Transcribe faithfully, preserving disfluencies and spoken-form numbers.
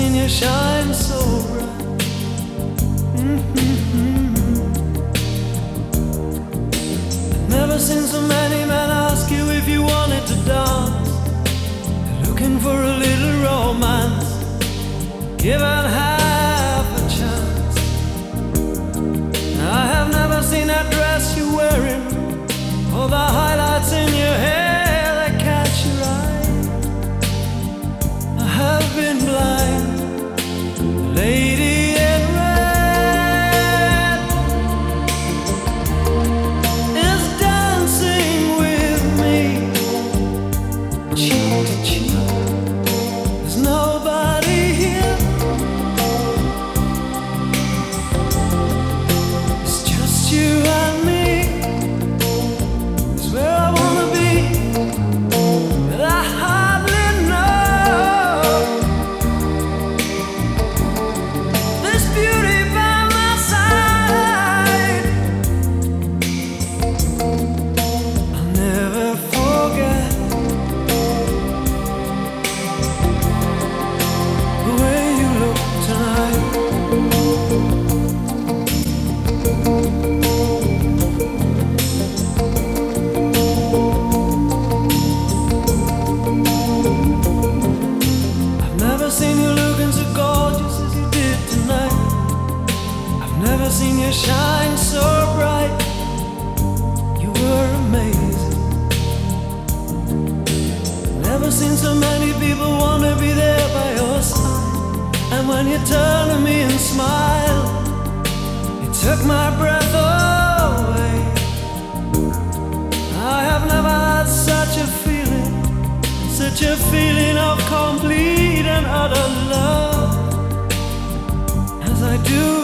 seen you shine so bright. Mm-hmm. Never seen so many men ask you if you wanted to dance. They're looking for a little romance, given half a chance. I have never seen that dress you're wearing, or the highlights in your hair that catch your eye. I have been blind, lady in red is dancing with me, cheek to cheek. There's nobody here, it's just you and me. It's where I wanna be, but I hardly know this beauty by my side. I'll never forget the way you look tonight. I've never seen you looking so gorgeous as you did tonight. I've never seen you shine so bright. You were amazing. Never seen so many people wanna be there by your side. And when you turned to me and smiled, it took my breath away. I have never had such a feeling, such a feeling of complete and utter love as I do